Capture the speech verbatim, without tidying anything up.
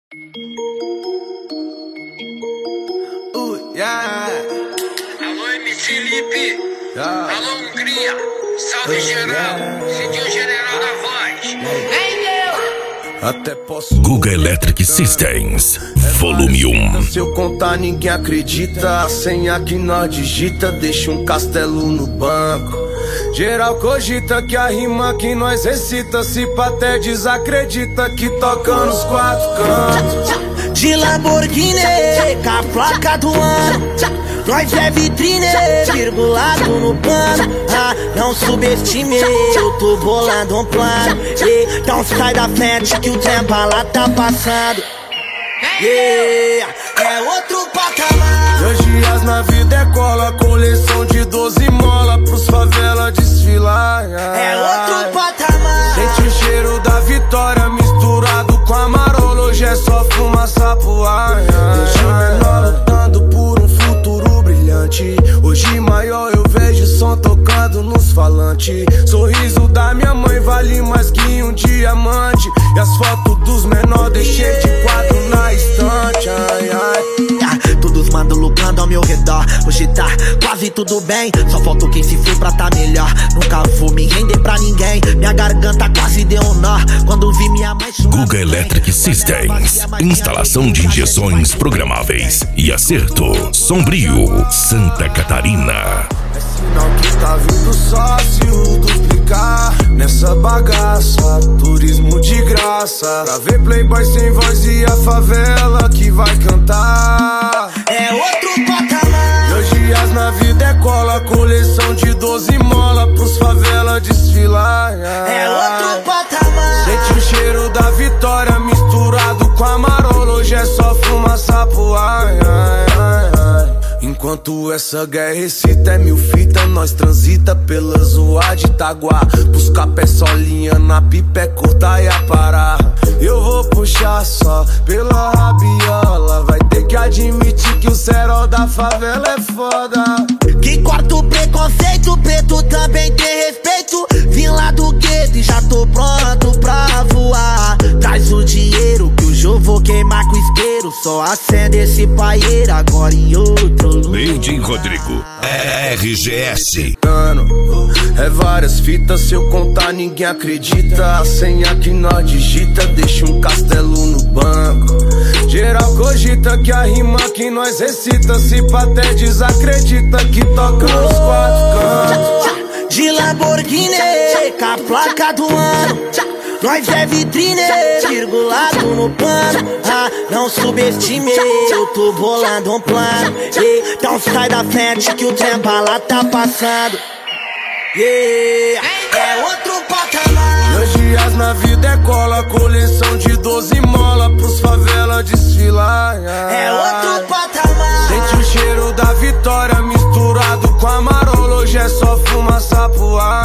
Uh, yeah. Alô, M C Lipe. Yeah. Alô, Hungria. Salve uh, geral. Yeah. Sentiu o general da voz. Vem, Deus. Até posso. Guga Electric Systems, volume um. Se eu contar, ninguém acredita. A senha que nós digita deixa um castelo no banco. Geral cogita que a rima que nós recita, se pá até desacredita que toca nos quatro cantos. De Lamborghini, com a placa do ano, nós é vitrine, virgulado no pano. Ah, não subestime, eu tô bolando um plano. Então sai da frente que o tempo lá tá passando. Yeah, é outro patamar. Dois dias na vida é cola, coleção de doze mola pros favela desfilar. É outro patamar. Sente o cheiro da vitória misturado com a marola, hoje é só fumaça pro ar. Deixa o menor lutando por um futuro brilhante. Hoje maior eu vejo som tocando nos falantes. Sorriso da minha mãe vale mais que um diamante. E as fotos dos menores deixei de quadro na estante. Ai, ai. Todos mandam lucrando ao meu redor. Hoje tá quase tudo bem, só falta quem se foi pra tá melhor. Nunca vou me render pra ninguém, minha garganta quase deu um nó quando vi minha mãe chorar. Guga Electric Systems, instalação de injeções programáveis e acerto. Sombrio, Santa Catarina. É sinal que tá vindo sócio duplicar nessa bagaça, turismo de graça. Pra ver playboy sem voz e a favela que vai cantar. É outro patamar. Dois dias na vida é cola, coleção de doze mola pros favela desfilar. É outro patamar. Sente o cheiro da vitória misturado com a marola, hoje é só fumaça pro ar. Ai, ai, ai. Enquanto essa guerra excita é mil fita, nós transita pela zoa de Itaguá. Buscar pé solinha na pipa é cortar e aparar. Eu vou puxar só pela rabiola, vai ter que admitir que o cerol da favela é foda. Que corta o preconceito, preto também tem respeito. Vim lá do gueto e já tô pronto pra voar. Traz o dinheiro que hoje eu vou queimar com isqueiro. Só acende esse paieiro agora em outro lugar. Made in Rodrigo, R G S. É várias fitas, se eu contar ninguém acredita. A senha que nós digita deixa um castelo no banco. Geral cogita que a rima que nós recita, se pá até desacredita que toca nos quatro cantos. De Lamborghini, com a placa do ano, nós é vitrine, virgulado no pano. Ah, não subestime, eu tô bolando um plano. Então sai da frente que o tempo lá tá passando. Yeah, é outro patamar. Dois dias na vida é cola, coleção de doze mola pros favela desfilar. É outro patamar. Sente o cheiro da vitória misturado com a marola, hoje é só fumaça pro ar.